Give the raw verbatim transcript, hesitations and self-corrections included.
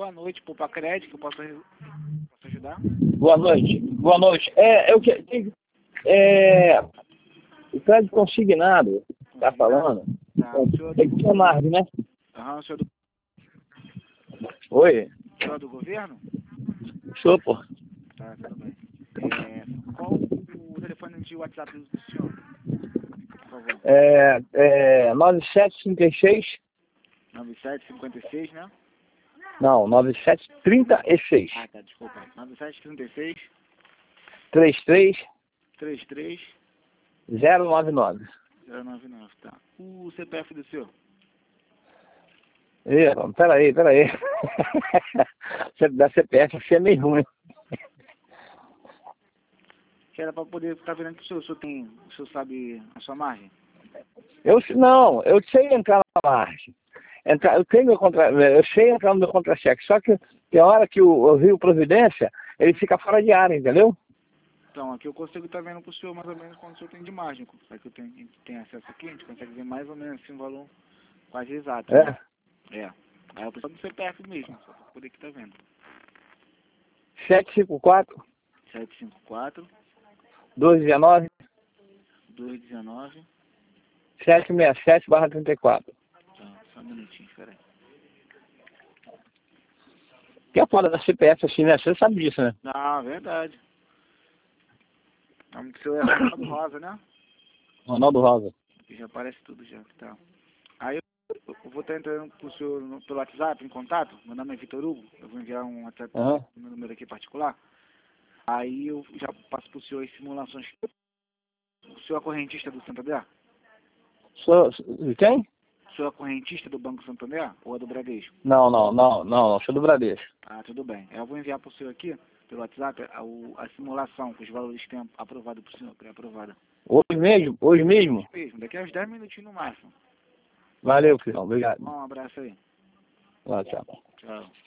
boa noite, Poupa Crédito, que eu posso, posso ajudar? Boa noite. Boa noite. É, eu que tem- é, o crédito consignado, tá falando? Tá, o senhor é Tem do que ser margem, né? Aham, o senhor é do, Oi, o senhor é do governo? sou, pô. Tá, tudo bem. É, qual o telefone de WhatsApp do senhor? Por favor. É, é nove sete cinco seis, nove sete cinco seis, né? não, nove sete trinta e seis, Ah, tá, desculpa. nove sete três seis, trinta e três, três três zero nove nove. zero nove nove, tá. O C P F do senhor? Ih, peraí, peraí. Da C P F você é meio ruim. Que era para poder ficar vendo que o senhor, o senhor tem, o senhor sabe a sua margem? Eu, não, eu sei entrar na margem. Entrar, eu, tenho meu contra, eu sei entrar no meu contra-cheque, só que tem hora que o, o Rio Providência, ele fica fora de área, entendeu? Então, aqui eu consigo estar vendo para o senhor mais ou menos quanto o senhor tem de margem. Será que eu tenho, a gente tem acesso aqui? A gente consegue ver mais ou menos assim, um valor quase exato, É. né? É. Aí eu preciso do C P F mesmo, só para poder estar vendo. sete cinco quatro, sete cinco quatro, dois um nove, dois um nove. sete seis sete barra trinta e quatro. Tá, só um minutinho, espera aí. Que é fora da C P F, assim, né? Você sabe disso, né? Não, verdade. O senhor é Ronaldo Rosa, né? Ronaldo Rosa. Aqui já aparece tudo já, tá. Aí eu, eu vou estar entrando com o senhor no, pelo WhatsApp em contato. Meu nome é Vitor Hugo. Eu vou enviar um WhatsApp Uhum. no meu número aqui particular. Aí eu já passo para o senhor as simulações. O senhor é correntista do Santander? Sou, quem? O senhor é correntista do Banco Santander ou é do Bradesco? Não, não, não, não, não, sou do Bradesco. Ah, tudo bem. Eu vou enviar para o senhor aqui, pelo WhatsApp, a, o- a simulação com os valores que tem aprovado para o senhor, pré-aprovada. Hoje mesmo? Hoje mesmo? Mesmo, daqui a uns dez minutinhos no máximo. Valeu, filhão. Obrigado. Um abraço aí. Lá, tchau. Tchau.